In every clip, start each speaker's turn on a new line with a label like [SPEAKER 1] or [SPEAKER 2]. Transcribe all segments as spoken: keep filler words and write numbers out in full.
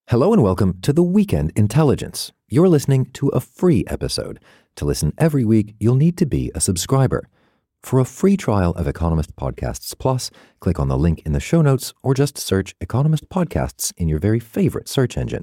[SPEAKER 1] Hello and welcome to The Weekend Intelligence. You're listening to a free episode. To listen every week, you'll need to be a subscriber. For a free trial of Economist Podcasts Plus, click on the link in the show notes or just search Economist Podcasts in your very favorite search engine.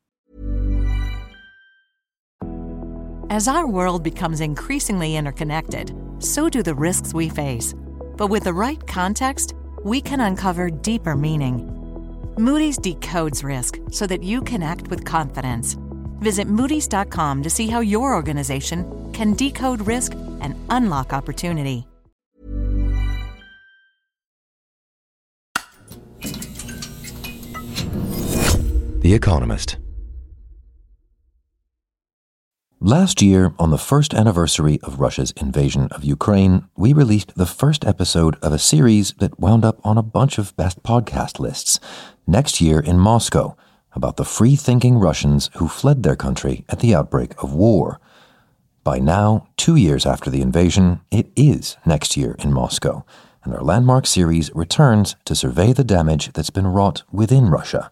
[SPEAKER 2] As our world becomes increasingly interconnected, so do the risks we face. But with the right context, we can uncover deeper meaning. Moody's decodes risk so that you can act with confidence. Visit moodys dot com to see how your organization can decode risk and unlock opportunity.
[SPEAKER 1] The Economist. Last year, on the first anniversary of Russia's invasion of Ukraine, we released the first episode of a series that wound up on a bunch of best podcast lists. Next Year in Moscow, about the free-thinking Russians who fled their country at the outbreak of war. By now, two years after the invasion, it is Next Year in Moscow, and our landmark series returns to survey the damage that's been wrought within Russia.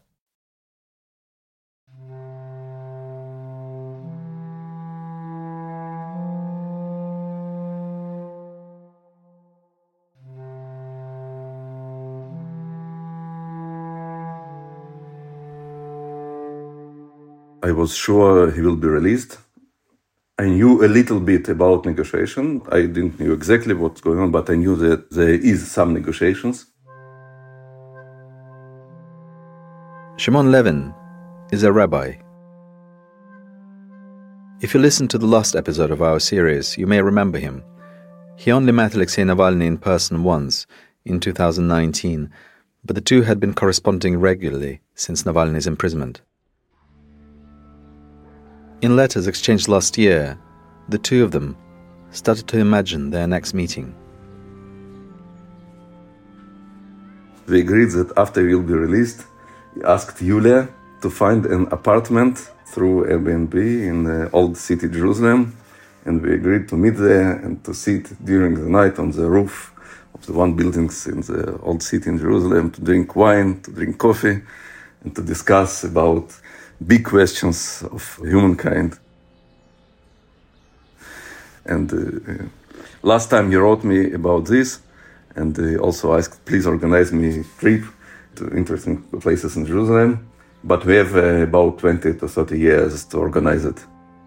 [SPEAKER 3] I was sure he will be released. I knew a little bit about negotiation. I didn't know exactly what's going on, but I knew that there is some negotiations.
[SPEAKER 4] Shimon Levin is a rabbi. If you listened to the last episode of our series, you may remember him. He only met Alexei Navalny in person once, in two thousand nineteen, but the two had been corresponding regularly since Navalny's imprisonment. In letters exchanged last year, the two of them started to imagine their next meeting.
[SPEAKER 3] We agreed that after he will be released, he asked Yulia to find an apartment through Airbnb in the old city Jerusalem, and we agreed to meet there and to sit during the night on the roof of the one buildings in the old city in Jerusalem, to drink wine, to drink coffee, and to discuss about big questions of humankind. And uh, last time you wrote me about this, and uh, also asked, please organize me a trip to interesting places in Jerusalem. But we have uh, about twenty to thirty years to organize it.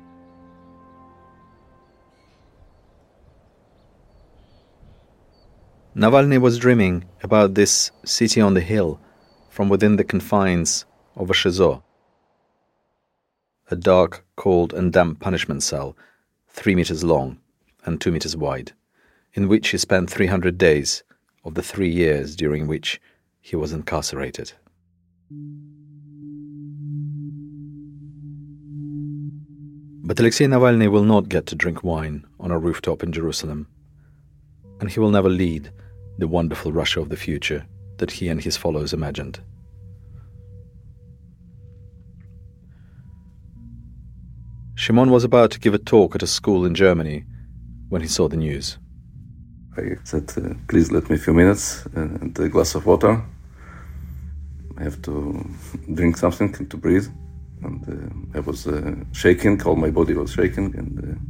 [SPEAKER 4] Navalny was dreaming about this city on the hill from within the confines of a shizo, a dark, cold and damp punishment cell, three meters long and two meters wide, in which he spent three hundred days of the three years during which he was incarcerated. But Alexei Navalny will not get to drink wine on a rooftop in Jerusalem, and he will never lead the wonderful Russia of the future that he and his followers imagined. Shimon was about to give a talk at a school in Germany when he saw the news.
[SPEAKER 3] I said, uh, please let me a few minutes and a glass of water. I have to drink something to breathe. And uh, I was uh, shaking, all my body was shaking. And uh,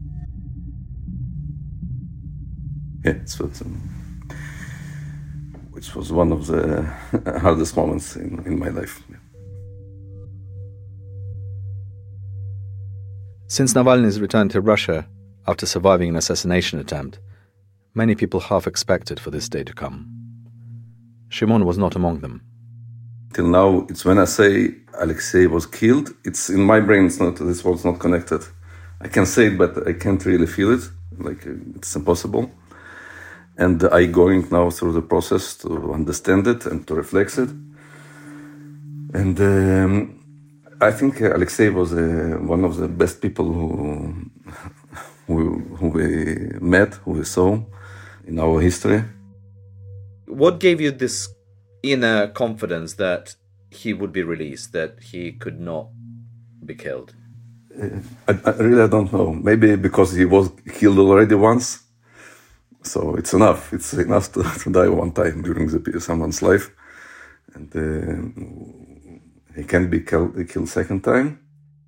[SPEAKER 3] yeah, it was, um, which was one of the hardest moments in, in my life. Yeah.
[SPEAKER 4] Since Navalny's return to Russia after surviving an assassination attempt, many people half expected for this day to come. Shimon was not among them.
[SPEAKER 3] Till now, it's when I say Alexei was killed, it's in my brain, it's not, this was not connected. I can say it, but I can't really feel it, like it's impossible. And I'm going now through the process to understand it and to reflect it. And um, I think Alexei was uh, one of the best people who, who, who we met, who we saw in our history.
[SPEAKER 5] What gave you this inner confidence that he would be released, that he could not be killed?
[SPEAKER 3] Uh, I, I really I don't know. Maybe because he was killed already once. So it's enough. It's enough to, to die one time during the, someone's life. And uh, he can be killed, killed second time.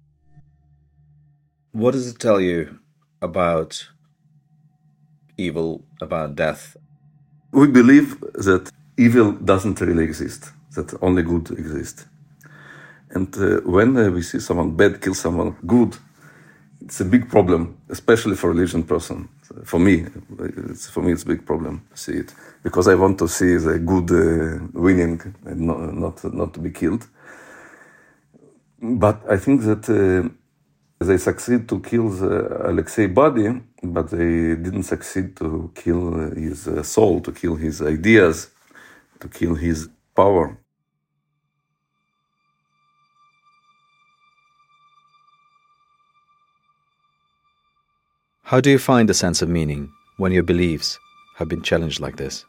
[SPEAKER 5] What does it tell you about evil, about death?
[SPEAKER 3] We believe that evil doesn't really exist, that only good exists. And uh, when uh, we see someone bad kill someone good, it's a big problem, especially for a religion person. For me, it's, for me, it's a big problem to see it, because I want to see the good uh, winning and not, not not to be killed. But I think that uh, they succeed to kill the Alexei body, but they didn't succeed to kill his uh, soul, to kill his ideas, to kill his power.
[SPEAKER 4] How do you find a sense of meaning when your beliefs have been challenged like this?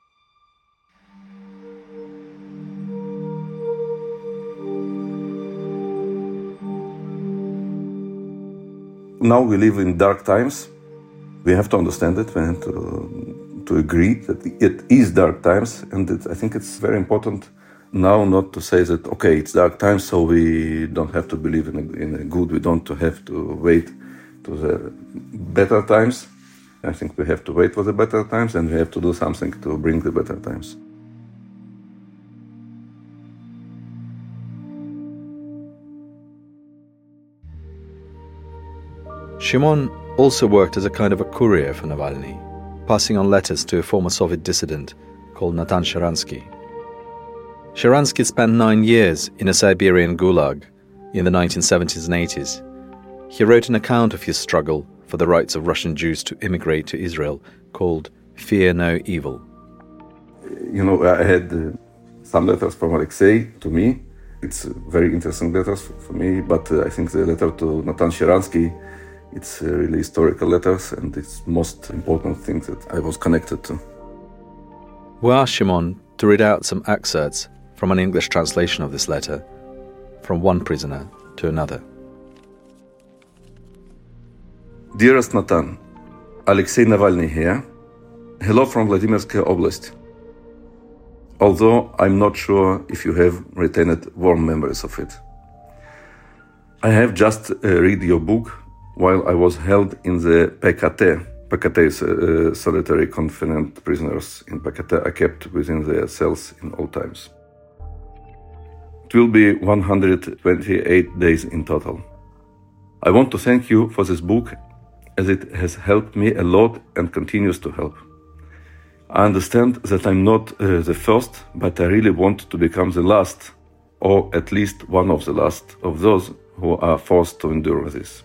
[SPEAKER 3] Now we live in dark times. We have to understand it. We have to, to agree that it is dark times. And it, I think it's very important now not to say that, okay, it's dark times, so we don't have to believe in a, in a good. We don't have to wait to the better times. I think we have to wait for the better times, and we have to do something to bring the better times.
[SPEAKER 4] Shimon also worked as a kind of a courier for Navalny, passing on letters to a former Soviet dissident called Natan Sharansky. Sharansky spent nine years in a Siberian gulag in the nineteen seventies and eighties. He wrote an account of his struggle for the rights of Russian Jews to immigrate to Israel called Fear No Evil.
[SPEAKER 3] You know, I had uh, some letters from Alexei to me. It's very interesting letters for me, but uh, I think the letter to Natan Sharansky, it's uh, really historical letters, and it's most important thing that I was connected to.
[SPEAKER 4] We asked Shimon to read out some excerpts from an English translation of this letter, from one prisoner to another.
[SPEAKER 3] Dearest Natan, Alexei Navalny here. Hello from Vladimirsky Oblast. Although I'm not sure if you have retained warm memories of it. I have just uh, read your book while I was held in the P K T. P K T is uh, solitary confinement prisoners in P K T are kept within their cells in all times. It will be one hundred twenty-eight days in total. I want to thank you for this book, as it has helped me a lot and continues to help. I understand that I'm not uh, the first, but I really want to become the last, or at least one of the last, of those who are forced to endure this.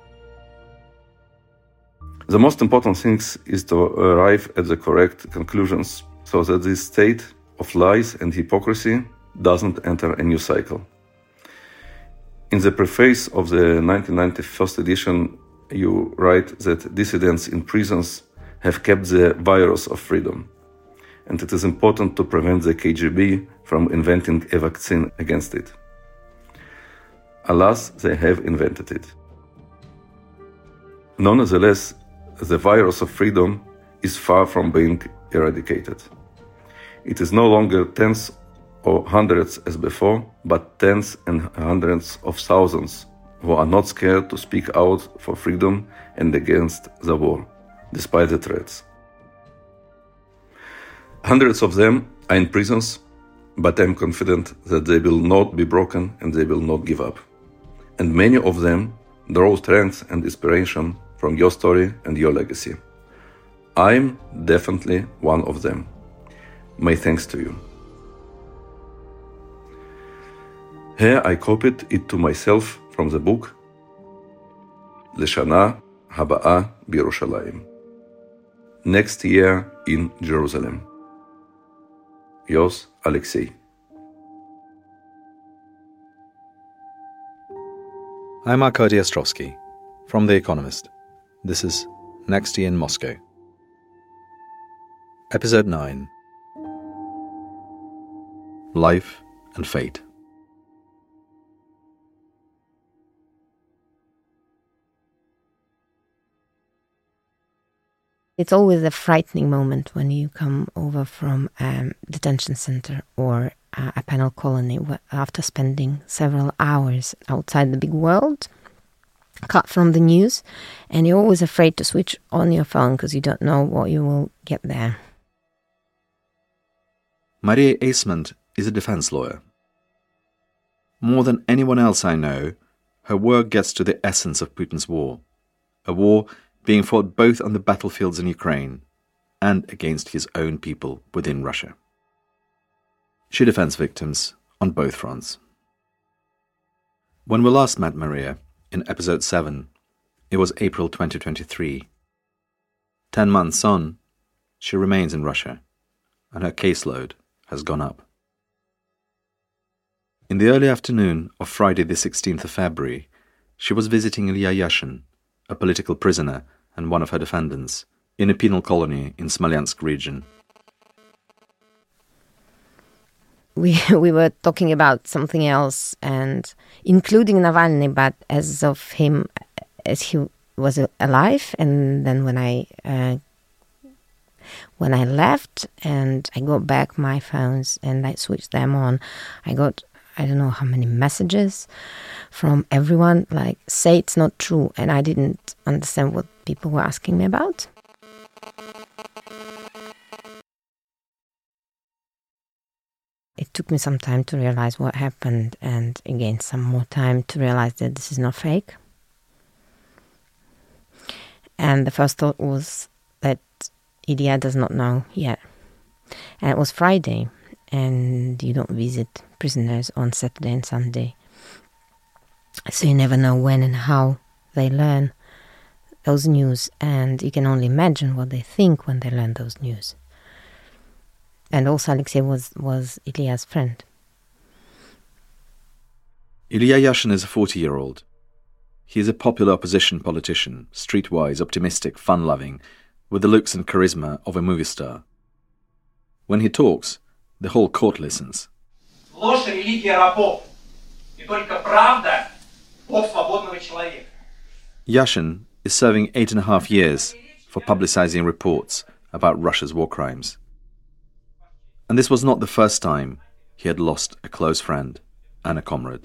[SPEAKER 3] The most important thing is to arrive at the correct conclusions, so that this state of lies and hypocrisy doesn't enter a new cycle. In the preface of the nineteen ninety-first edition, you write that dissidents in prisons have kept the virus of freedom, and it is important to prevent the K G B from inventing a vaccine against it. Alas, they have invented it. Nonetheless, the virus of freedom is far from being eradicated. It is no longer tens or hundreds as before, but tens and hundreds of thousands who are not scared to speak out for freedom and against the war, despite the threats. Hundreds of them are in prisons, but I'm confident that they will not be broken and they will not give up. And many of them draw strength and inspiration from your story and your legacy. I'm definitely one of them. My thanks to you. Here I copied it to myself from the book Leshana Haba'a B'Yerushalayim. Next year in Jerusalem. Yours, Alexei.
[SPEAKER 4] I'm Arkady Ostrovsky from The Economist. This is Next Year in Moscow. Episode nine. Life and Fate.
[SPEAKER 6] It's always a frightening moment when you come over from a detention center or uh, a penal colony after spending several hours outside the big world, cut from the news, and you're always afraid to switch on your phone because you don't know what you will get there.
[SPEAKER 4] Maria Eastman is a defense lawyer. More than anyone else I know, her work gets to the essence of Putin's war, a war being fought both on the battlefields in Ukraine and against his own people within Russia. She defends victims on both fronts. When we last met Maria, in episode seven, it was April twenty twenty-three. Ten months on, she remains in Russia, and her caseload has gone up. In the early afternoon of Friday the sixteenth of February, she was visiting Ilya Yashin, a political prisoner and one of her defendants, in a penal colony in Smolensk region.
[SPEAKER 6] We we were talking about something else, and including Navalny, but as of him, as he was alive. And then when I uh, when I left and I got back my phones and I switched them on, I got I don't know how many messages from everyone like, say it's not true, and I didn't understand what people were asking me about. It took me some time to realize what happened, and again some more time to realize that this is not fake. And the first thought was that Ilya does not know yet. And it was Friday, and you don't visit prisoners on Saturday and Sunday. So you never know when and how they learn those news, and you can only imagine what they think when they learn those news. And also Alexei was, was Ilya's friend.
[SPEAKER 4] Ilya Yashin is a forty-year-old. He is a popular opposition politician, streetwise, optimistic, fun-loving, with the looks and charisma of a movie star. When he talks, the whole court listens. Yashin is serving eight and a half years for publicizing reports about Russia's war crimes. And this was not the first time he had lost a close friend and a comrade.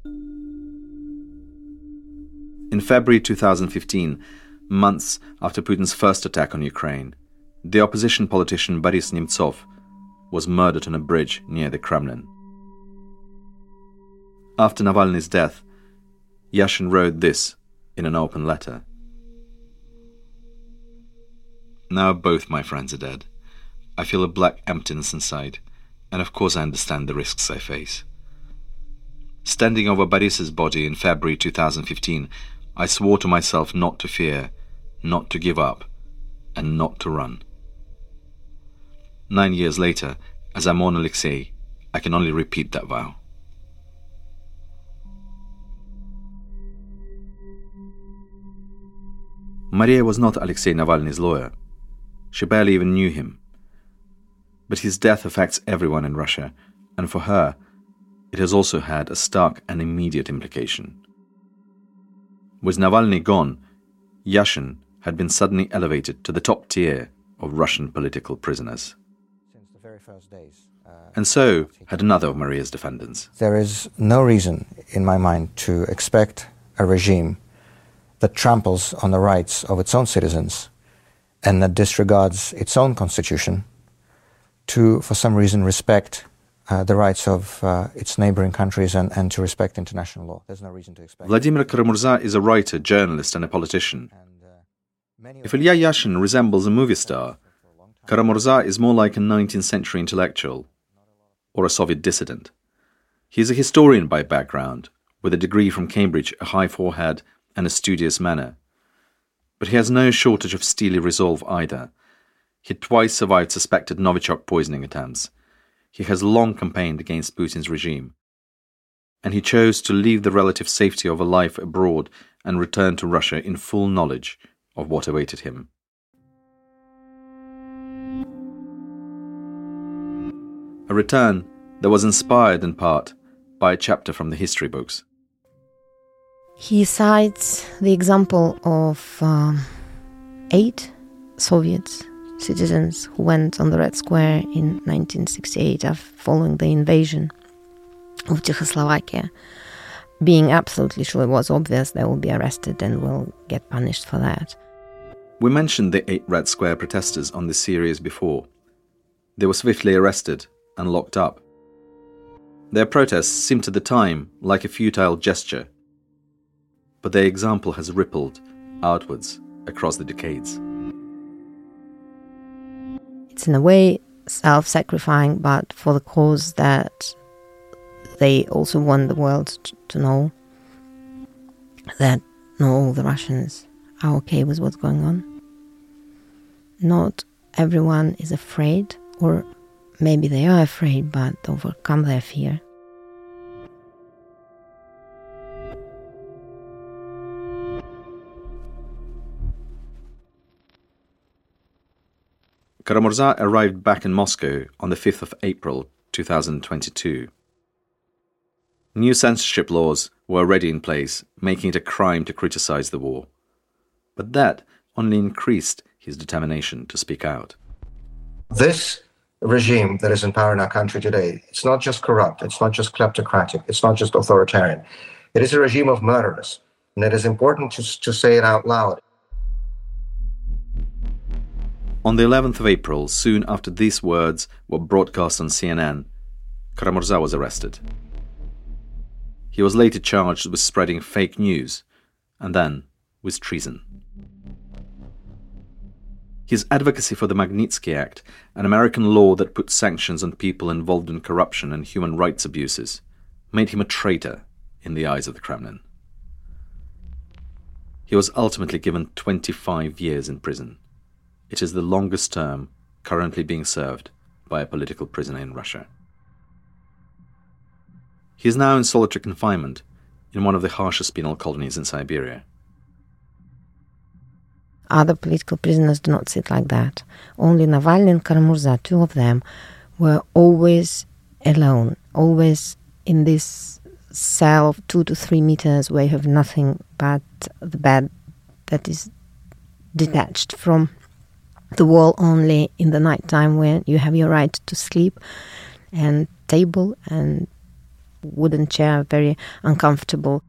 [SPEAKER 4] In February two thousand fifteen, months after Putin's first attack on Ukraine, the opposition politician Boris Nemtsov was murdered on a bridge near the Kremlin. After Navalny's death, Yashin wrote this in an open letter. Now both my friends are dead. I feel a black emptiness inside, and of course I understand the risks I face. Standing over Boris's body in February two thousand fifteen, I swore to myself not to fear, not to give up, and not to run. Nine years later, as I mourn Alexei, I can only repeat that vow. Maria was not Alexei Navalny's lawyer. She barely even knew him. But his death affects everyone in Russia, and for her, it has also had a stark and immediate implication. With Navalny gone, Yashin had been suddenly elevated to the top tier of Russian political prisoners.
[SPEAKER 7] Since the very first days, uh,
[SPEAKER 4] and so had another of Maria's defendants.
[SPEAKER 7] There is no reason, in my mind, to expect a regime that tramples on the rights of its own citizens and that disregards its own constitution to, for some reason, respect uh, the rights of uh, its neighboring countries and, and to respect international law. There's no reason to expect.
[SPEAKER 4] Vladimir Kara-Murza is a writer, journalist, and a politician.
[SPEAKER 7] And, uh,
[SPEAKER 4] if Ilya Yashin resembles a movie star, Kara-Murza is more like a nineteenth century intellectual or a Soviet dissident. He is a historian by background, with a degree from Cambridge, a high forehead, and a studious manner. But he has no shortage of steely resolve either. He twice survived suspected Novichok poisoning attempts. He has long campaigned against Putin's regime. And he chose to leave the relative safety of a life abroad and return to Russia in full knowledge of what awaited him. A return that was inspired in part by a chapter from the history books.
[SPEAKER 6] He cites the example of um, eight Soviets citizens who went on the Red Square in nineteen sixty-eight following the invasion of Czechoslovakia, being absolutely sure it was obvious they will be arrested and will get punished for that.
[SPEAKER 4] We mentioned the eight Red Square protesters on this series before. They were swiftly arrested and locked up. Their protests seemed at the time like a futile gesture, but their example has rippled outwards across the decades.
[SPEAKER 6] It's in a way self-sacrificing, but for the cause that they also want the world to know that not all the Russians are okay with what's going on. Not everyone is afraid, or maybe they are afraid, but overcome their fear.
[SPEAKER 4] Kara-Murza arrived back in Moscow on the fifth of April two thousand twenty-two. New censorship laws were already in place, making it a crime to criticize the war. But that only increased his determination to speak out.
[SPEAKER 7] This regime that is in power in our country today, it's not just corrupt, it's not just kleptocratic, it's not just authoritarian. It is a regime of murderers, and it is important to, to say it out loud.
[SPEAKER 4] On the eleventh of April, soon after these words were broadcast on C N N, Kara-Murza was arrested. He was later charged with spreading fake news, and then with treason. His advocacy for the Magnitsky Act, an American law that put sanctions on people involved in corruption and human rights abuses, made him a traitor in the eyes of the Kremlin. He was ultimately given twenty-five years in prison. It is the longest term currently being served by a political prisoner in Russia. He is now in solitary confinement in one of the harshest penal colonies in Siberia.
[SPEAKER 6] Other political prisoners do not sit like that. Only Navalny and Kara-Murza, two of them, were always alone, always in this cell of two to three meters where you have nothing but the bed that is detached from the wall only in the night time when you have your right to sleep, and table and wooden chair, very uncomfortable.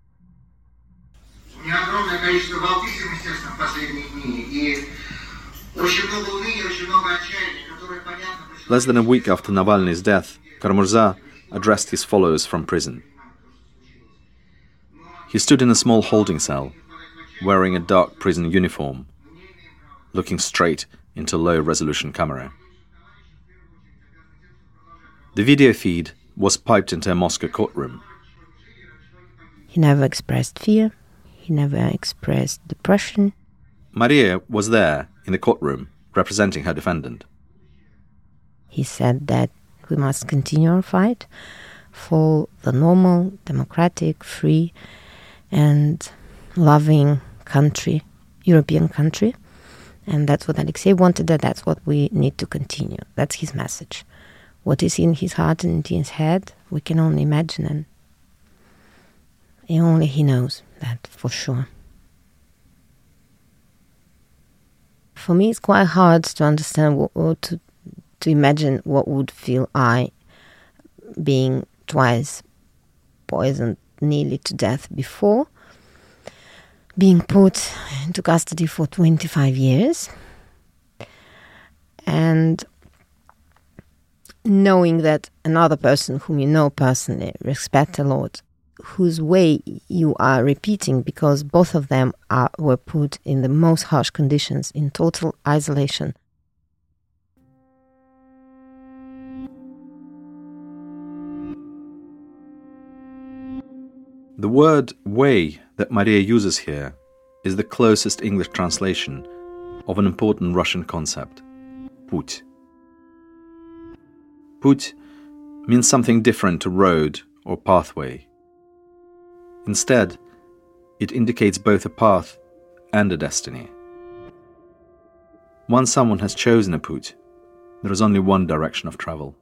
[SPEAKER 4] Less than a week after Navalny's death, Kara-Murza addressed his followers from prison. He stood in a small holding cell, wearing a dark prison uniform, looking straight into a low-resolution camera. The video feed was piped into a Moscow courtroom.
[SPEAKER 6] He never expressed fear. He never expressed depression.
[SPEAKER 4] Maria was there in the courtroom, representing her defendant.
[SPEAKER 6] He said that we must continue our fight for the normal, democratic, free, and loving country, European country. And that's what Alexei wanted, and that's what we need to continue. That's his message. What is in his heart and in his head, we can only imagine, and only he knows that for sure. For me, it's quite hard to understand what, or to to imagine what would feel I being twice poisoned nearly to death before, being put into custody for twenty-five years, and knowing that another person whom you know personally, respect a lot, whose way you are repeating, because both of them are, were put in the most harsh conditions, in total isolation.
[SPEAKER 4] The word way that Maria uses here is the closest English translation of an important Russian concept, pуть. Pуть means something different to road or pathway. Instead, it indicates both a path and a destiny. Once someone has chosen a pуть, there is only one direction of travel.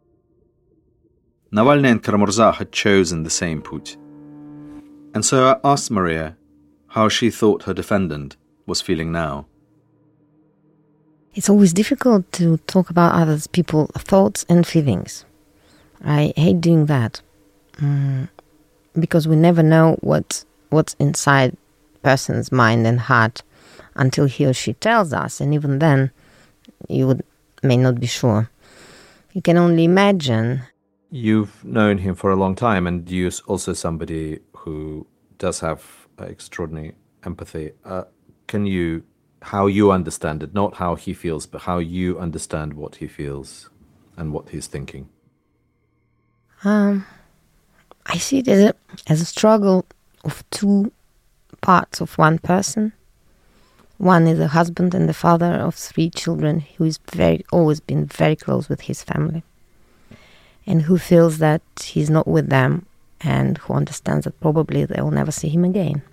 [SPEAKER 4] Navalny and Kara-Murza had chosen the same pуть. And so I asked Maria how she thought her defendant was feeling now.
[SPEAKER 6] It's always difficult to talk about others people's thoughts and feelings. I hate doing that mm, because we never know what what's inside a person's mind and heart until he or she tells us, and even then, you would, may not be sure. You can only imagine.
[SPEAKER 4] You've known him for a long time, and you're also somebody who does have uh, extraordinary empathy. Uh, can you, how you understand it, not how he feels, but how you understand what he feels and what he's thinking?
[SPEAKER 6] Um, I see it as a, as a struggle of two parts of one person. One is a husband and the father of three children who is very always been very close with his family, and who feels that he's not with them, and who understands that probably they'll never see him again,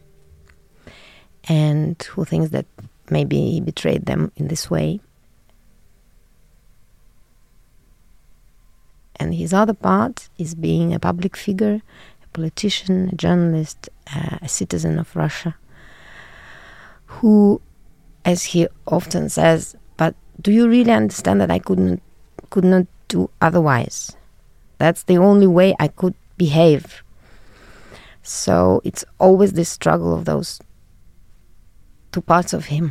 [SPEAKER 6] and who thinks that maybe he betrayed them in this way. And his other part is being a public figure, a politician, a journalist, uh, a citizen of Russia, who, as he often says, but do you really understand that I couldn't, could not do otherwise? That's the only way I could behave. So it's always this struggle of those two parts of him.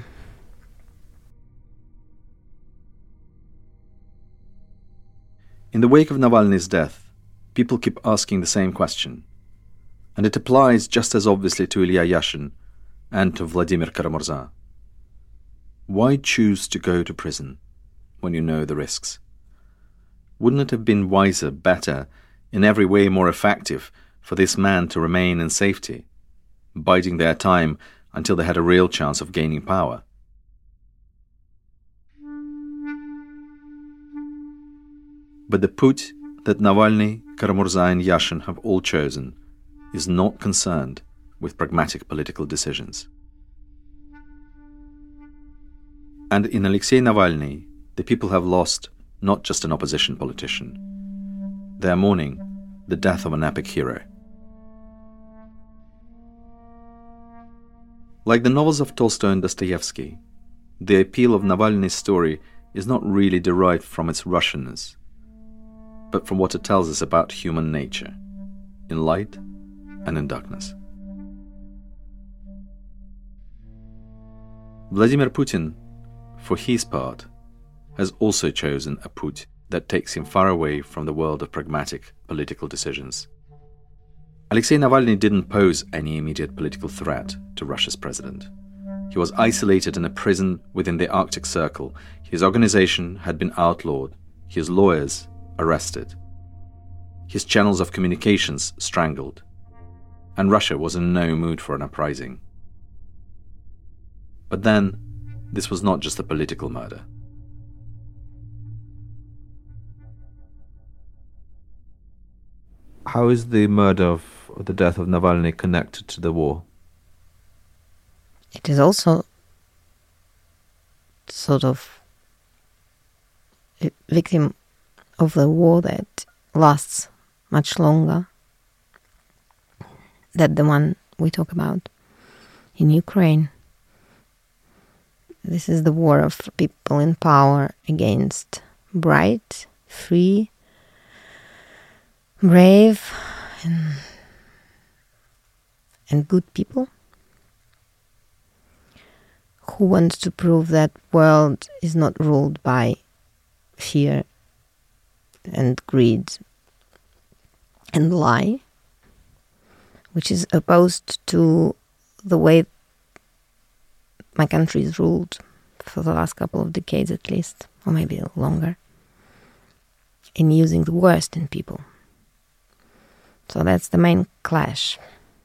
[SPEAKER 4] In the wake of Navalny's death, people keep asking the same question, and it applies just as obviously to Ilya Yashin and to Vladimir Kara-Murza. Why choose to go to prison when you know the risks? Wouldn't it have been wiser, better, in every way more effective for this man to remain in safety, biding their time until they had a real chance of gaining power? But the put that Navalny, Kara-Murza and Yashin have all chosen is not concerned with pragmatic political decisions. And in Alexei Navalny, the people have lost not just an opposition politician. They are mourning the death of an epic hero. Like the novels of Tolstoy and Dostoevsky, the appeal of Navalny's story is not really derived from its Russianness, but from what it tells us about human nature, in light and in darkness. Vladimir Putin, for his part, has also chosen a put that takes him far away from the world of pragmatic political decisions. Alexei Navalny didn't pose any immediate political threat to Russia's president. He was isolated in a prison within the Arctic Circle. His organization had been outlawed, his lawyers arrested, his channels of communications strangled, and Russia was in no mood for an uprising. But then, this was not just a political murder. How is the murder of, or the death of Navalny connected to the war?
[SPEAKER 6] It is also sort of a victim of the war that lasts much longer than the one we talk about in Ukraine. This is the war of people in power against bright, free, brave, and, and good people who want to prove that world is not ruled by fear and greed and lie, which is opposed to the way my country is ruled for the last couple of decades at least, or maybe longer, in using the worst in people. So that's the main clash.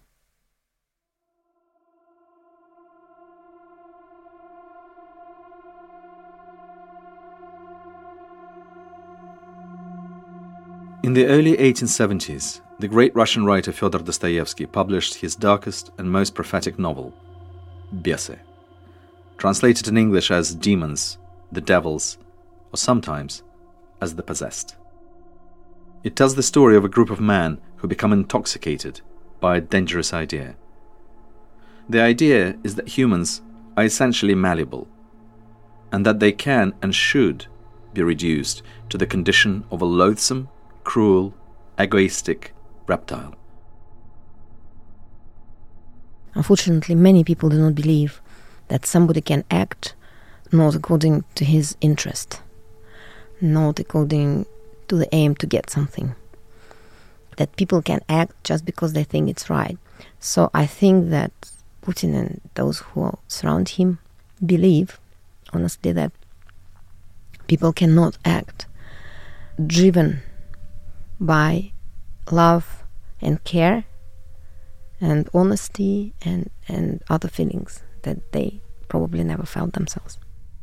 [SPEAKER 4] In the early eighteen seventies, the great Russian writer Fyodor Dostoevsky published his darkest and most prophetic novel, Besy, translated in English as demons, the devils, or sometimes as the possessed. It tells the story of a group of men who become intoxicated by a dangerous idea. The idea is that humans are essentially malleable. and that they can and should be reduced to the condition of a loathsome, cruel, egoistic reptile.
[SPEAKER 6] Unfortunately, many people do not believe that somebody can act not according to his interest, not according to the aim to get something. That people can act just because they think it's right. So I think that Putin and those who surround him believe, honestly, that people cannot act driven by love and care and honesty and, and other feelings that they probably never felt themselves.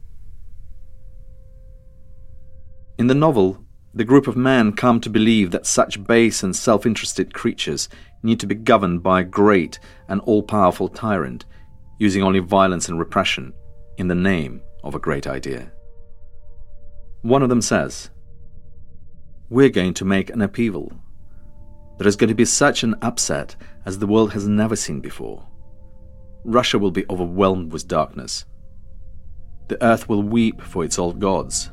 [SPEAKER 4] In the novel, the group of men come to believe that such base and self-interested creatures need to be governed by a great and all-powerful tyrant, using only violence and repression in the name of a great idea. One of them says, "We're going to make an upheaval. There is going to be such an upset as the world has never seen before. Russia will be overwhelmed with darkness. The earth will weep for its old gods."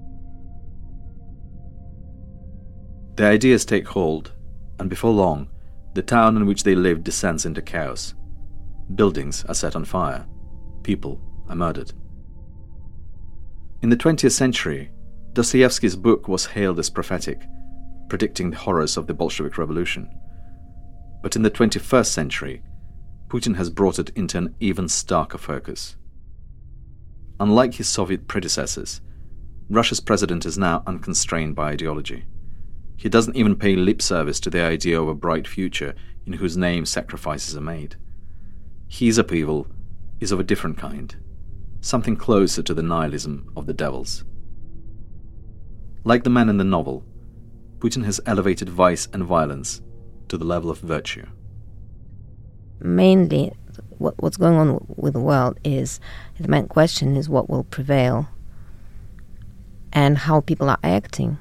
[SPEAKER 4] The ideas take hold, and before long, the town in which they live descends into chaos. Buildings are set on fire. People are murdered. In the twentieth century, Dostoevsky's book was hailed as prophetic, predicting the horrors of the Bolshevik Revolution. But in the twenty-first century, Putin has brought it into an even starker focus. Unlike his Soviet predecessors, Russia's president is now unconstrained by ideology. He doesn't even pay lip service to the idea of a bright future in whose name sacrifices are made. His upheaval is of a different kind, something closer to the nihilism of the devils. Like the man in the novel, Putin has elevated vice and violence to the level of virtue.
[SPEAKER 6] Mainly, what, what's going on with the world is, the main question is what will prevail and how people are acting.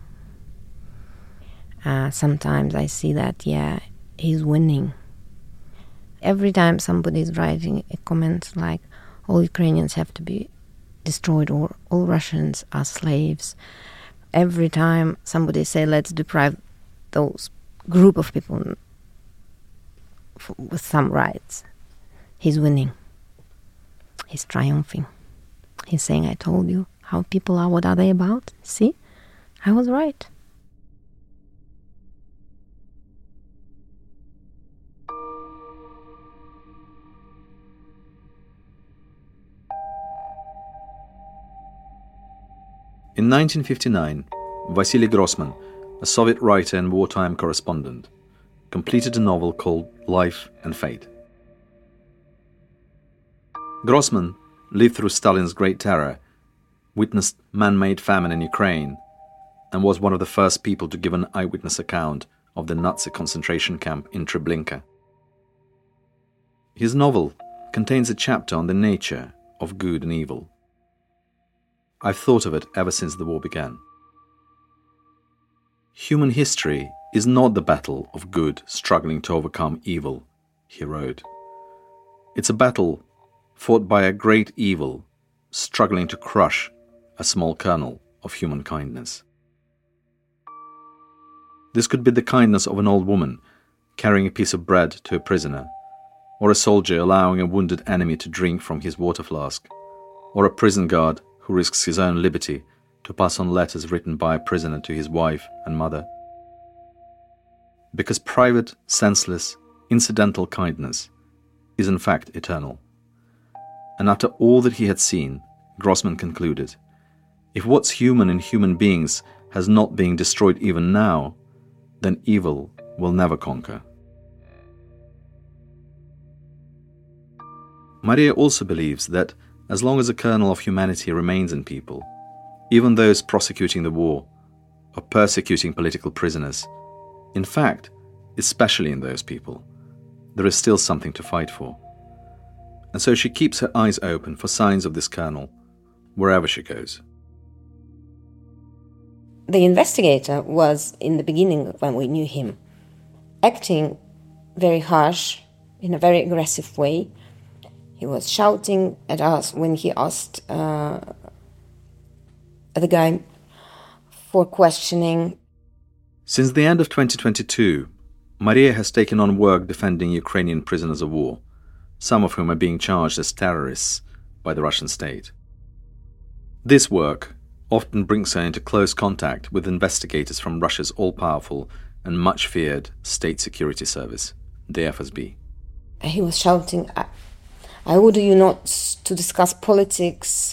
[SPEAKER 6] Uh, sometimes I see that, yeah, he's winning. Every time somebody is writing a comment like, all Ukrainians have to be destroyed or all Russians are slaves, every time somebody say, let's deprive those group of people with some rights, he's winning. He's triumphing. He's saying, I told you how people are, what are they about? See, I was right.
[SPEAKER 4] In nineteen fifty-nine, Vasily Grossman, a Soviet writer and wartime correspondent, completed a novel called Life and Fate. Grossman lived through Stalin's Great Terror, witnessed man-made famine in Ukraine, and was one of the first people to give an eyewitness account of the Nazi concentration camp in Treblinka. His novel contains a chapter on the nature of good and evil. I've thought of it ever since the war began. Human history is not the battle of good struggling to overcome evil, he wrote. It's a battle fought by a great evil struggling to crush a small kernel of human kindness. This could be the kindness of an old woman carrying a piece of bread to a prisoner, or a soldier allowing a wounded enemy to drink from his water flask, or a prison guard who risks his own liberty to pass on letters written by a prisoner to his wife and mother. Because private, senseless, incidental kindness is in fact eternal. And after all that he had seen, Grossman concluded, if what's human in human beings has not been destroyed even now, then evil will never conquer. Maria also believes that as long as a kernel of humanity remains in people, even those prosecuting the war or persecuting political prisoners, in fact, especially in those people, there is still something to fight for. And so she keeps her eyes open for signs of this kernel wherever she goes.
[SPEAKER 6] The investigator was, in the beginning when we knew him, acting very harsh, in a very aggressive way. He was shouting at us when he asked uh, the guy for questioning.
[SPEAKER 4] Since the end of twenty twenty-two, Maria has taken on work defending Ukrainian prisoners of war, some of whom are being charged as terrorists by the Russian state. This work often brings her into close contact with investigators from Russia's all-powerful and much-feared state security service, the F S B.
[SPEAKER 6] He was shouting, I, I order you not to discuss politics.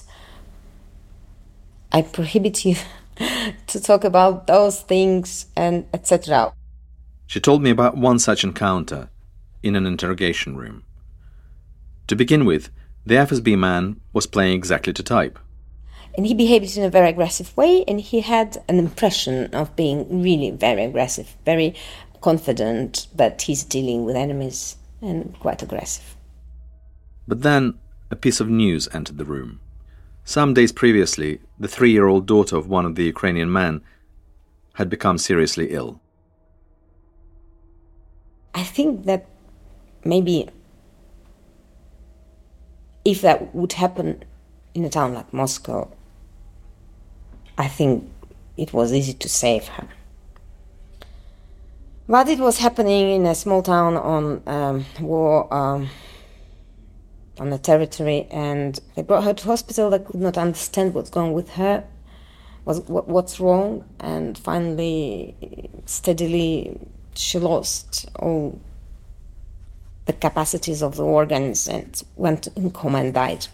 [SPEAKER 6] I prohibit you to talk about those things, and et cetera.
[SPEAKER 4] She told me about one such encounter in an interrogation room. To begin with, the F S B man was playing exactly to type.
[SPEAKER 6] And he behaved in a very aggressive way, and he had an impression of being really very aggressive, very confident that he's dealing with enemies, and quite aggressive.
[SPEAKER 4] But then a piece of news entered the room. Some days previously, the three-year-old daughter of one of the Ukrainian men had become seriously ill.
[SPEAKER 6] I think that maybe if that would happen in a town like Moscow, I think it was easy to save her. But it was happening in a small town on um, war, um, on the territory, and they brought her to hospital. They could not understand what's going with her, what's, what, what's wrong, and finally, steadily, she lost all the capacities of the organs and went in coma and died.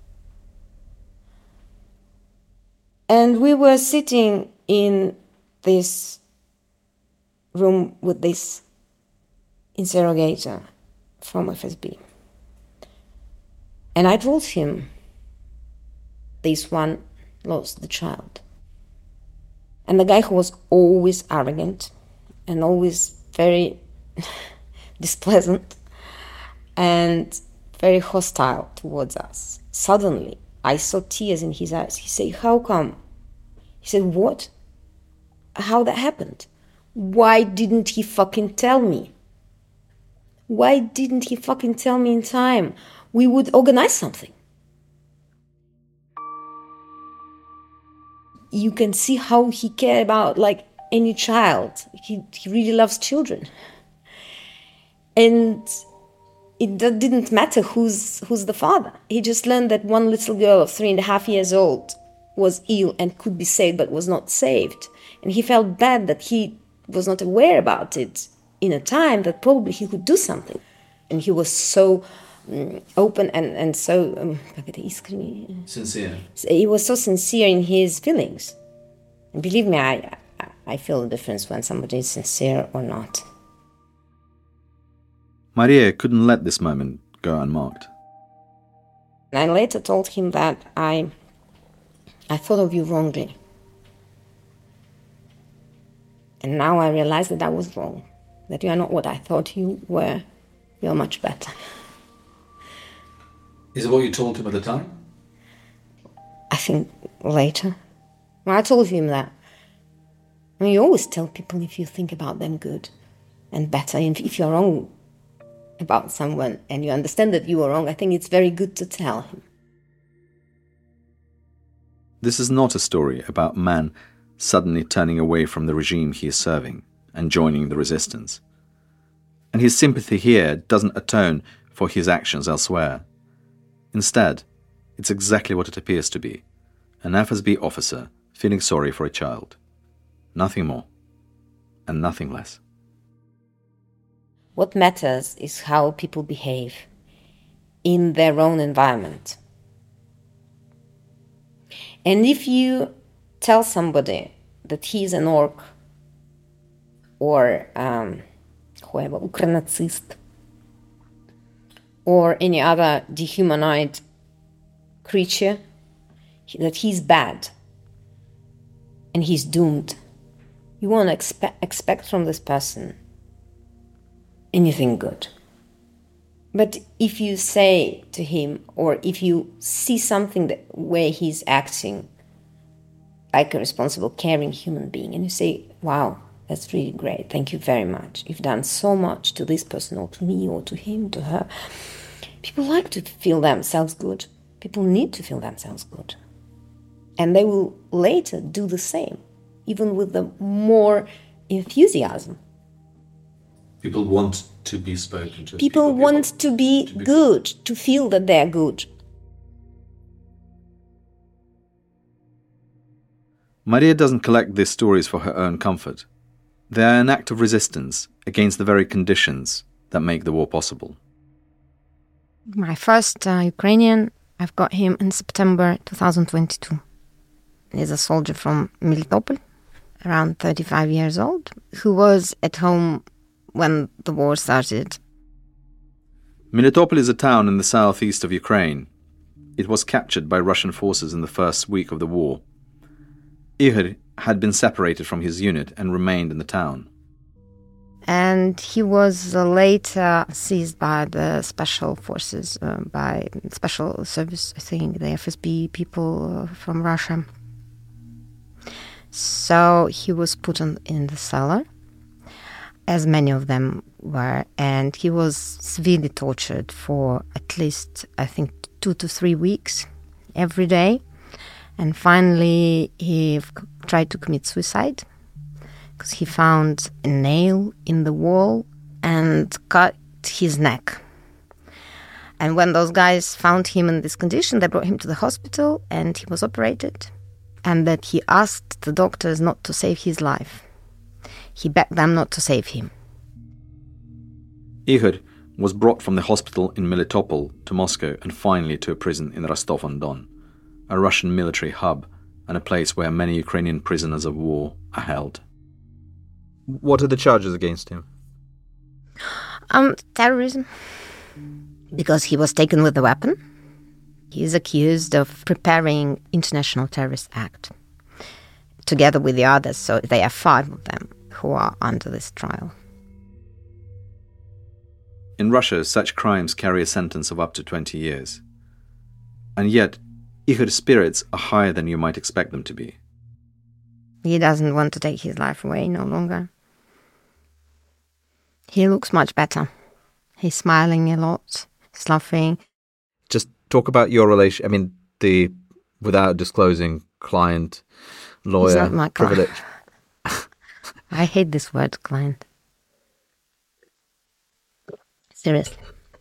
[SPEAKER 6] And we were sitting in this room with this interrogator from F S B. And I told him, this one lost the child. And the guy who was always arrogant and always very displeasant and very hostile towards us, suddenly I saw tears in his eyes. He said, how come? He said, what? How that happened? Why didn't he fucking tell me? Why didn't he fucking tell me in time? We would organize something. You can see how he cared about, like, any child. He, he really loves children. And it didn't matter who's, who's the father. He just learned that one little girl of three and a half years old was ill and could be saved but was not saved. And he felt bad that he was not aware about it in a time that probably he could do something. And he was so um, open and, and so... Um,
[SPEAKER 5] sincere.
[SPEAKER 6] He was so sincere in his feelings. And believe me, I, I, I feel the difference when somebody is sincere or not.
[SPEAKER 4] Maria couldn't let this moment go unmarked.
[SPEAKER 6] I later told him that I, I thought of you wrongly. And now I realize that I was wrong. That you are not what I thought you were. You're much better.
[SPEAKER 5] Is it what you told him at the time?
[SPEAKER 6] I think later. Well, I told him that. I mean, you always tell people if you think about them good and better. And if you're wrong about someone and you understand that you were wrong, I think it's very good to tell him.
[SPEAKER 4] This is not a story about man suddenly turning away from the regime he is serving and joining the resistance. And his sympathy here doesn't atone for his actions elsewhere. Instead, it's exactly what it appears to be, an F S B officer feeling sorry for a child. Nothing more, and nothing less.
[SPEAKER 6] What matters is how people behave in their own environment. And if you tell somebody that he's an orc or um, whoever, ukranacist, or any other dehumanoid creature, that he's bad and he's doomed, you won't expe- expect from this person anything good. But if you say to him, or if you see something that where he's acting like a responsible, caring human being, and you say, wow, that's really great, thank you very much, you've done so much to this person, or to me, or to him, to her. People like to feel themselves good. People need to feel themselves good. And they will later do the same, even with the more enthusiasm.
[SPEAKER 8] People want to be spoken to.
[SPEAKER 6] People,
[SPEAKER 8] people
[SPEAKER 6] want people, to, be to be good, to feel that they're good.
[SPEAKER 4] Maria doesn't collect these stories for her own comfort. They are an act of resistance against the very conditions that make the war possible.
[SPEAKER 6] My first uh, Ukrainian, I've got him in September twenty twenty-two. He's a soldier from Melitopol, around thirty-five years old, who was at home when the war started.
[SPEAKER 4] Melitopol is a town in the southeast of Ukraine. It was captured by Russian forces in the first week of the war. Ihor had been separated from his unit and remained in the town.
[SPEAKER 6] And he was uh, later seized by the special forces, uh, by special service, I think, the F S B people uh, from Russia. So he was put on, in the cellar, as many of them were, and he was severely tortured for at least, I think, two to three weeks, every day. And finally, he f- tried to commit suicide because he found a nail in the wall and cut his neck. And when those guys found him in this condition, they brought him to the hospital and he was operated. And that he asked the doctors not to save his life. He begged them not to save him.
[SPEAKER 4] Ihor was brought from the hospital in Melitopol to Moscow and finally to a prison in Rostov-on-Don, a Russian military hub and a place where many Ukrainian prisoners of war are held.
[SPEAKER 5] What are the charges against him?
[SPEAKER 6] Um, terrorism. Because he was taken with a weapon. He is accused of preparing International Terrorist Act, together with the others, so there are five of them who are under this trial.
[SPEAKER 4] In Russia, such crimes carry a sentence of up to twenty years. And yet, Ihor's spirits are higher than you might expect them to be.
[SPEAKER 6] He doesn't want to take his life away no longer. He looks much better. He's smiling a lot, he's laughing.
[SPEAKER 5] Just talk about your relation, I mean, the, without disclosing, client, lawyer,
[SPEAKER 6] my
[SPEAKER 5] privilege.
[SPEAKER 6] I hate this word, client. Seriously.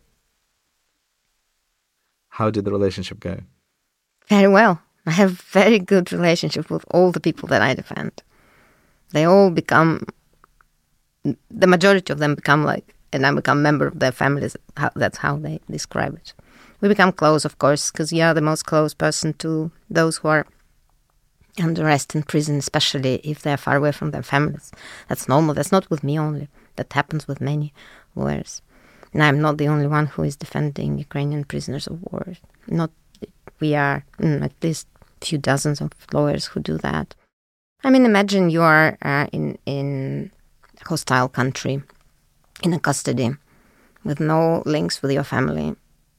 [SPEAKER 5] How did the relationship go?
[SPEAKER 6] Very well. I have very good relationship with all the people that I defend. They all become, the majority of them become like, and I become member of their families. How, that's how they describe it. We become close, of course, because you are the most close person to those who are under arrest in prison, especially if they're far away from their families. That's normal. That's not with me only. That happens with many lawyers. And I'm not the only one who is defending Ukrainian prisoners of war. Not, we are mm, at least a few dozens of lawyers who do that. I mean, imagine you are uh, in, in a hostile country, in a custody, with no links with your family,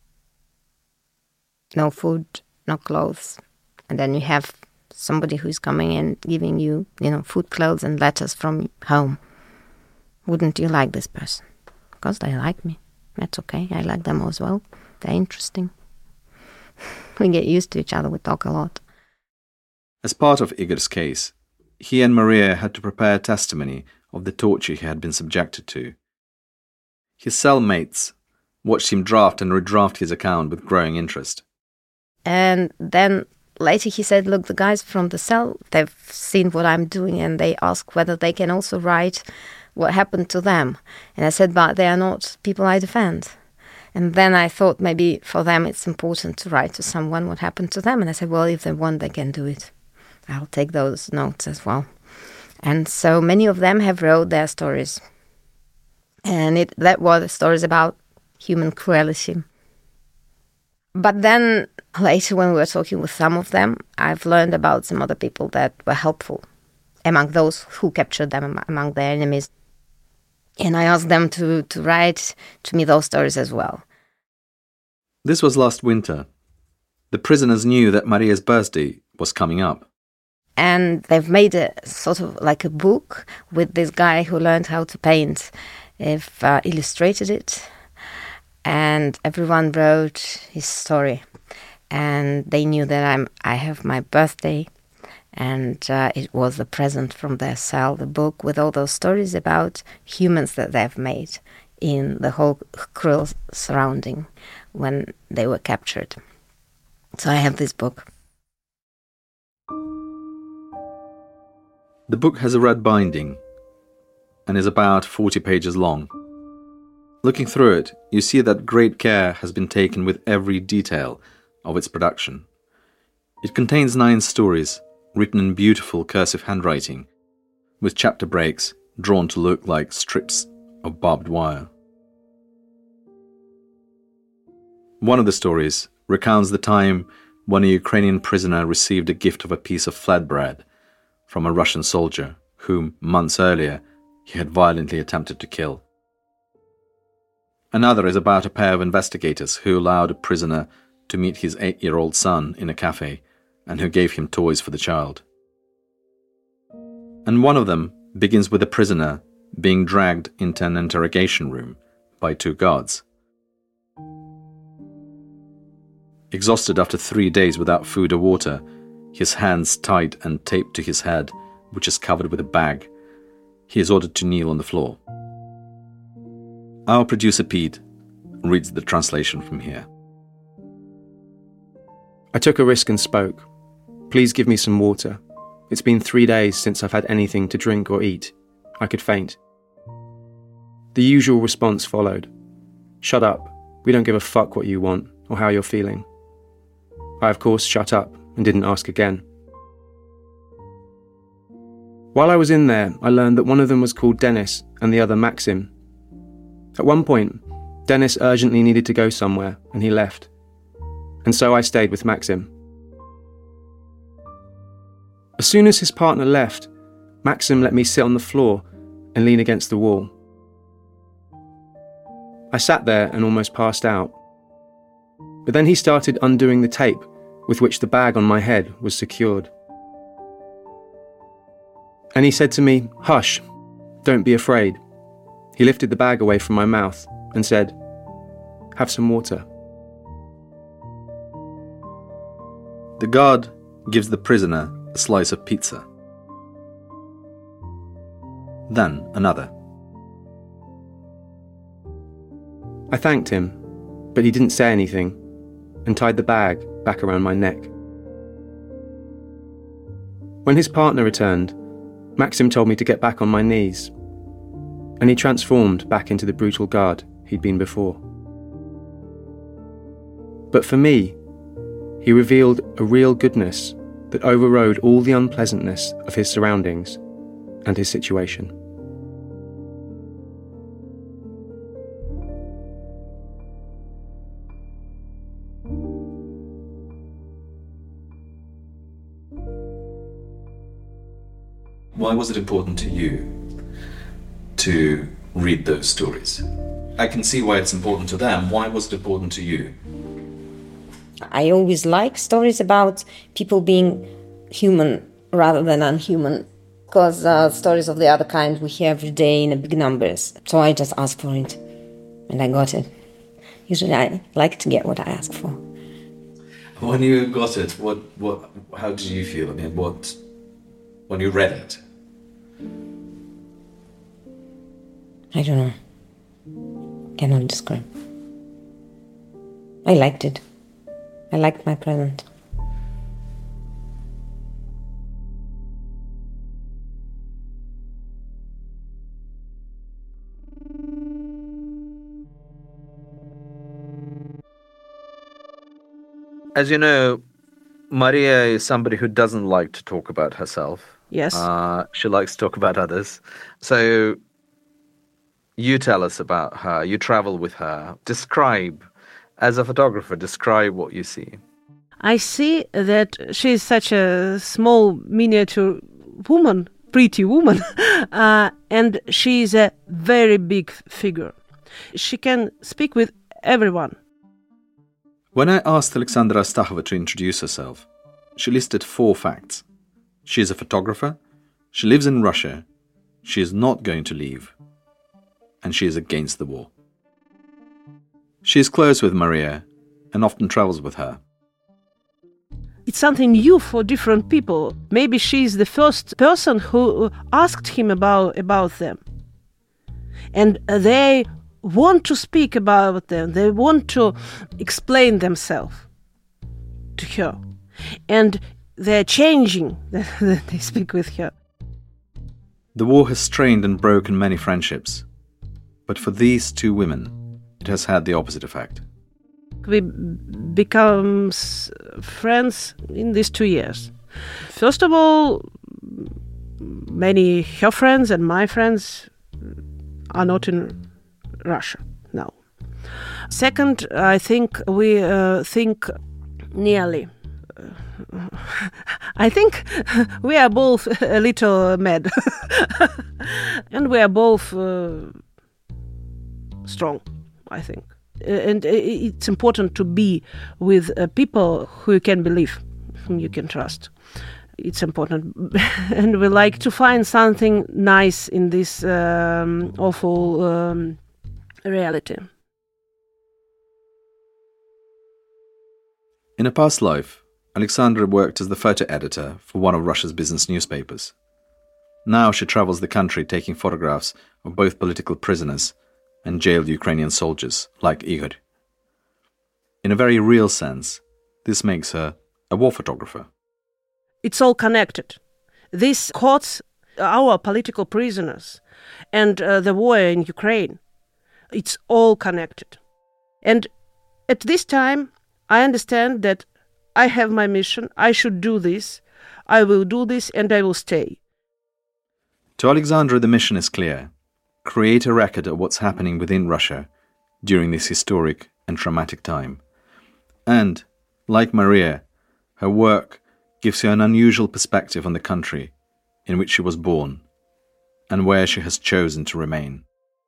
[SPEAKER 6] no food, no clothes, and then you have somebody who is coming in giving you, you know, food, clothes, and letters from home. Wouldn't you like this person? Because they like me. That's okay. I like them as well. They're interesting. We get used to each other. We talk a lot.
[SPEAKER 4] As part of Ihor's case, he and Maria had to prepare testimony of the torture he had been subjected to. His cellmates watched him draft and redraft his account with growing interest.
[SPEAKER 6] And then later he said, look, the guys from the cell, they've seen what I'm doing and they ask whether they can also write what happened to them. And I said, but they are not people I defend. And then I thought maybe for them it's important to write to someone what happened to them. And I said, well, if they want, they can do it. I'll take those notes as well. And so many of them have wrote their stories. And it that were stories about human cruelty. But then later when we were talking with some of them, I've learned about some other people that were helpful among those who captured them, among their enemies. And I asked them to, to write to me those stories as well.
[SPEAKER 4] This was last winter. The prisoners knew that Maria's birthday was coming up.
[SPEAKER 6] And they've made a sort of like a book with this guy who learned how to paint. They've uh, illustrated it. And everyone wrote his story. and they knew that I'm I have my birthday, and uh, it was a present from their cell, the book with all those stories about humans that they've made in the whole cruel surrounding when they were captured. So I have this book.
[SPEAKER 4] The book has a red binding and is about forty pages long. Looking through it, you see that great care has been taken with every detail of its production. It contains nine stories, written in beautiful cursive handwriting, with chapter breaks drawn to look like strips of barbed wire. One of the stories recounts the time when a Ukrainian prisoner received a gift of a piece of flatbread from a Russian soldier whom, months earlier, he had violently attempted to kill. Another is about a pair of investigators who allowed a prisoner to meet his eight-year-old son in a cafe and who gave him toys for the child. And one of them begins with a prisoner being dragged into an interrogation room by two guards. Exhausted after three days without food or water, his hands tied and taped to his head, which is covered with a bag, he is ordered to kneel on the floor. Our producer Pete reads the translation from here.
[SPEAKER 9] I took a risk and spoke. Please give me some water. It's been three days since I've had anything to drink or eat. I could faint. The usual response followed. Shut up. We don't give a fuck what you want or how you're feeling. I, of course, shut up and didn't ask again. While I was in there, I learned that one of them was called Dennis and the other Maxim. At one point, Dennis urgently needed to go somewhere and he left. And so I stayed with Maxim. As soon as his partner left, Maxim let me sit on the floor and lean against the wall. I sat there and almost passed out. But then he started undoing the tape with which the bag on my head was secured. And he said to me, "Hush, don't be afraid." He lifted the bag away from my mouth and said, "Have some water."
[SPEAKER 4] The guard gives the prisoner a slice of pizza. Then another.
[SPEAKER 9] I thanked him, but he didn't say anything and tied the bag back around my neck. When his partner returned, Maxim told me to get back on my knees, and he transformed back into the brutal guard he'd been before. But for me, he revealed a real goodness that overrode all the unpleasantness of his surroundings and his situation.
[SPEAKER 8] Why was it important to you to read those stories? I can see why it's important to them. Why was it important to you?
[SPEAKER 6] I always like stories about people being human rather than unhuman, because uh, stories of the other kind we hear every day in big numbers. So I just asked for it, and I got it. Usually I like to get what I ask for.
[SPEAKER 8] When you got it, what, what, how did you feel? I mean, what, when you read it?
[SPEAKER 6] I don't know. Cannot describe. I liked it. I liked my present.
[SPEAKER 5] As you know, Maria is somebody who doesn't like to talk about herself.
[SPEAKER 10] Yes.
[SPEAKER 5] Uh, she likes to talk about others. So you tell us about her. You travel with her. Describe, as a photographer, describe what you see.
[SPEAKER 10] I see that she is such a small miniature woman, pretty woman, uh, and she is a very big figure. She can speak with everyone.
[SPEAKER 4] When I asked Alexandra Astahova to introduce herself, she listed four facts. She is a photographer, she lives in Russia, she is not going to leave, and she is against the war. She is close with Maria and often travels with her.
[SPEAKER 10] it's something new for different people. Maybe she's the first person who asked him about, about them. And they want to speak about them. They want to explain themselves to her. And they're changing that they speak with her.
[SPEAKER 4] The war has strained and broken many friendships. But for these two women, it has had the opposite effect.
[SPEAKER 10] We become friends in these two years. First of all, many her friends and my friends are not in Russia now. Second, I think we uh, think nearly. Uh, I think we are both a little mad. And we are both uh, strong, I think. And it's important to be with uh, people who you can believe, whom you can trust. It's important. And we like to find something nice in this um, awful um, reality.
[SPEAKER 4] In a past life, Alexandra worked as the photo editor for one of Russia's business newspapers. Now she travels the country taking photographs of both political prisoners and jailed Ukrainian soldiers like Igor. In a very real sense, this makes her a war photographer.
[SPEAKER 10] It's all connected. This courts our political prisoners and uh, the war in Ukraine. It's all connected. And at this time, I understand that I have my mission, I should do this, I will do this, and I will stay.
[SPEAKER 4] To Alexandra, the mission is clear. Create a record of what's happening within Russia during this historic and traumatic time. And, like Maria, her work gives you an unusual perspective on the country in which she was born and where she has chosen to remain.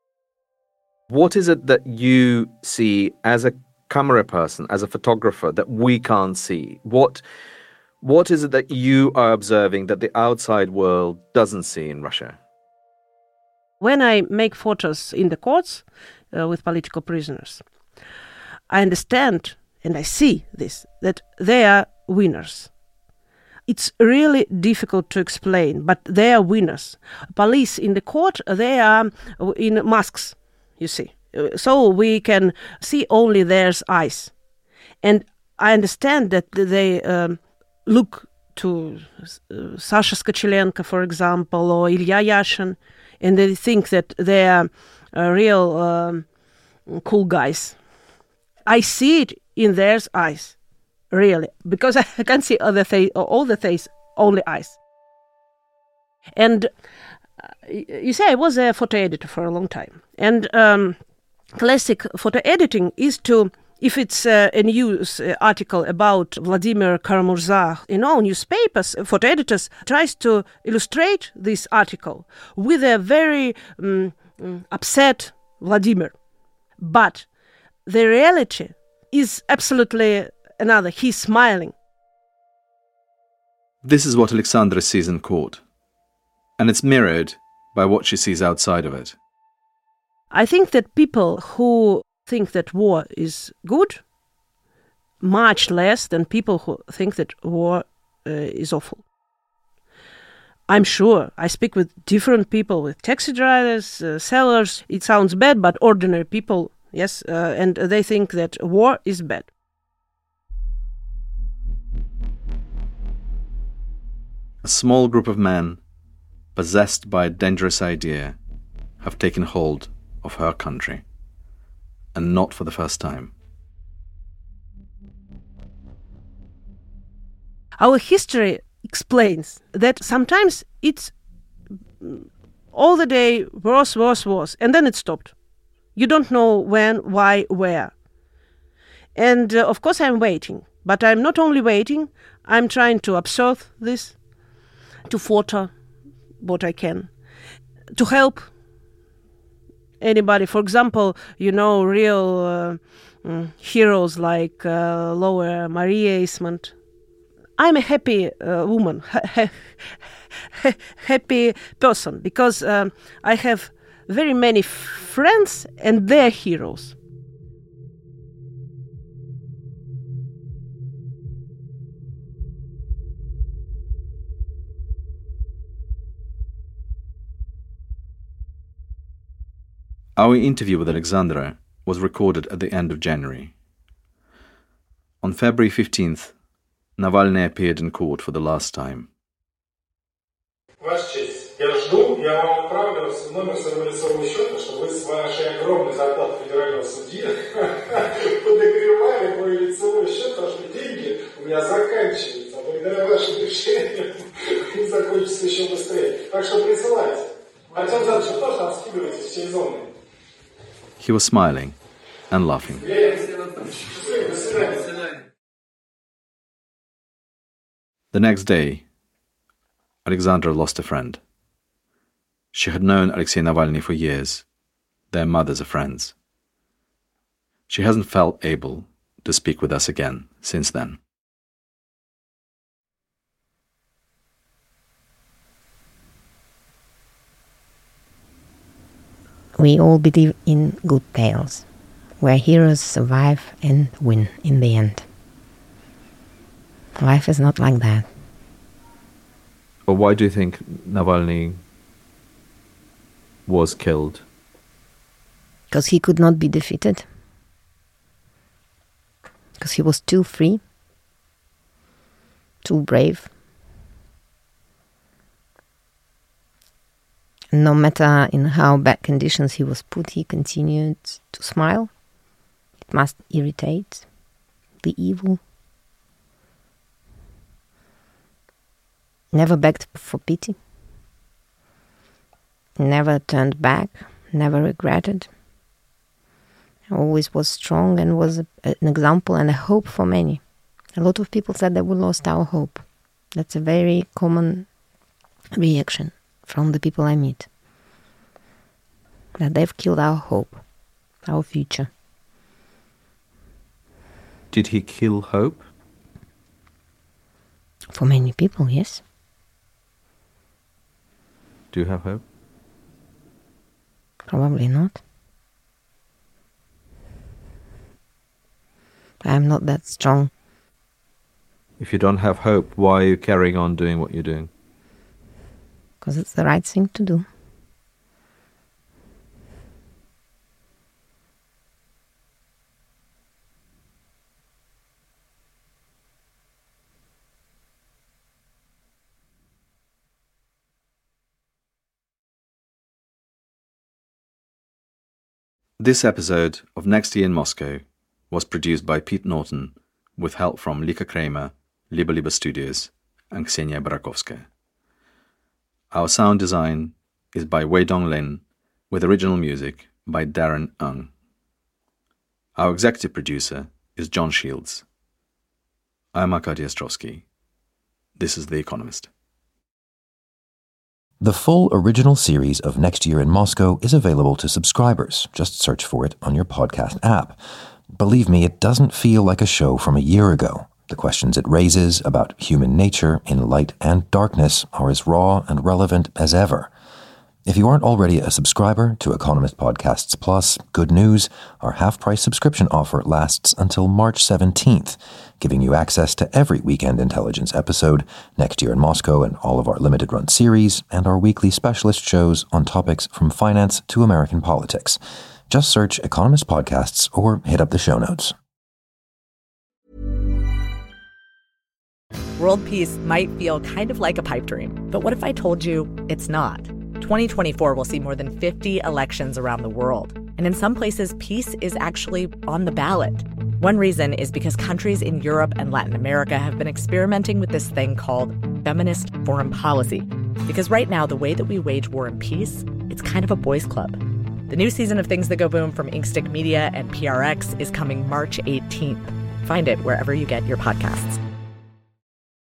[SPEAKER 5] What is it that you see as a camera person, as a photographer, that we can't see? What, what is it that you are observing that the outside world doesn't see in Russia?
[SPEAKER 10] When I make photos in the courts uh, with political prisoners, I understand and I see this, that they are winners. It's really difficult to explain, but they are winners. Police in the court, they are in masks, you see. So we can see only their eyes. And I understand that they um, look to uh, Sasha Skachelenko, for example, or Ilya Yashin, and they think that they are uh, real um, cool guys. I see it in their eyes, really, because I can't see other face, all the face, only eyes. And uh, you say I was a photo editor for a long time, and um, classic photo editing is to, if it's uh, a news uh, article about Vladimir Karamurza in all newspapers, photo editors tries to illustrate this article with a very um, upset Vladimir. But the reality is absolutely another. He's smiling.
[SPEAKER 4] This is what Alexandra sees in court, and it's mirrored by what she sees outside of it.
[SPEAKER 10] I think that people who think that war is good, much less than people who think that war uh, is awful. I'm sure I speak with different people, with taxi drivers, uh, sellers. It sounds bad, but ordinary people, yes, uh, and they think that war is bad.
[SPEAKER 4] A small group of men, possessed by a dangerous idea, have taken hold of her country, and not for the first time.
[SPEAKER 10] Our history explains that sometimes it's all the day worse, worse, worse, and then it stopped. You don't know when, why, where. And uh, of course I'm waiting, but I'm not only waiting, I'm trying to observe this, to photo what I can, to help anybody. For example, you know, real uh, mm, heroes like uh, Lower Maria Ismont. I'm a happy uh, woman, ha- ha- happy person, because um, I have very many f- friends and they're heroes.
[SPEAKER 4] Our interview with Alexandra was recorded at the end of January. On February fifteenth, Navalny appeared in court for the last time.
[SPEAKER 11] Ваша честь, я жду, я вам отправлю номер своего лицевого счета, чтобы вы с вашей огромной зарплатой федерального судьи подогревали мой лицевой счет, потому что деньги у меня заканчиваются. А благодаря вашим решениям они закончатся еще быстрее. Так что присылайте. Артем Задович, вы тоже там скидываетесь всей зоны.
[SPEAKER 4] He was smiling and laughing.
[SPEAKER 11] Счастливо, до свидания.
[SPEAKER 4] The next day, Alexandra lost a friend. She had known Alexei Navalny for years. Their mothers are friends. She hasn't felt able to speak with us again since then.
[SPEAKER 6] We all believe in good tales, where heroes survive and win in the end. Life is not like that.
[SPEAKER 5] But why do you think Navalny was killed?
[SPEAKER 6] Because he could not be defeated. Because he was too free, too brave. No matter in how bad conditions he was put, he continued to smile. It must irritate the evil. Never begged for pity. Never turned back. Never regretted. Always was strong and was a, an example and a hope for many. A lot of people said that we lost our hope. That's a very common reaction from the people I meet. That they've killed our hope, our future.
[SPEAKER 5] Did he kill hope?
[SPEAKER 6] For many people, yes.
[SPEAKER 5] Do you have hope?
[SPEAKER 6] Probably not. I'm not that strong.
[SPEAKER 5] If you don't have hope, why are you carrying on doing what you're doing?
[SPEAKER 6] Because it's the right thing to do.
[SPEAKER 4] This episode of Next Year in Moscow was produced by Pete Norton with help from Lika Kramer, Liba Liba Studios, and Ksenia Barakovskaya. Our sound design is by Wei Dong Lin, with original music by Darren Ng. Our executive producer is John Shields. I'm Arkady Ostrovsky. This is The Economist.
[SPEAKER 1] The full original series of Next Year in Moscow is available to subscribers. Just search for it on your podcast app. Believe me, it doesn't feel like a show from a year ago. The questions it raises about human nature in light and darkness are as raw and relevant as ever. If you aren't already a subscriber to Economist Podcasts Plus, good news, our half-price subscription offer lasts until March seventeenth, giving you access to every Weekend Intelligence episode, Next Year in Moscow and all of our limited-run series, and our weekly specialist shows on topics from finance to American politics. Just search Economist Podcasts or hit up the show notes.
[SPEAKER 12] World peace might feel kind of like a pipe dream, but what if I told you it's not? twenty twenty-four will see more than fifty elections around the world. And in some places, peace is actually on the ballot. One reason is because countries in Europe and Latin America have been experimenting with this thing called feminist foreign policy. Because right now, the way that we wage war and peace, it's kind of a boys' club. The new season of Things That Go Boom from Inkstick Media and P R X is coming March eighteenth. Find it wherever you get your podcasts.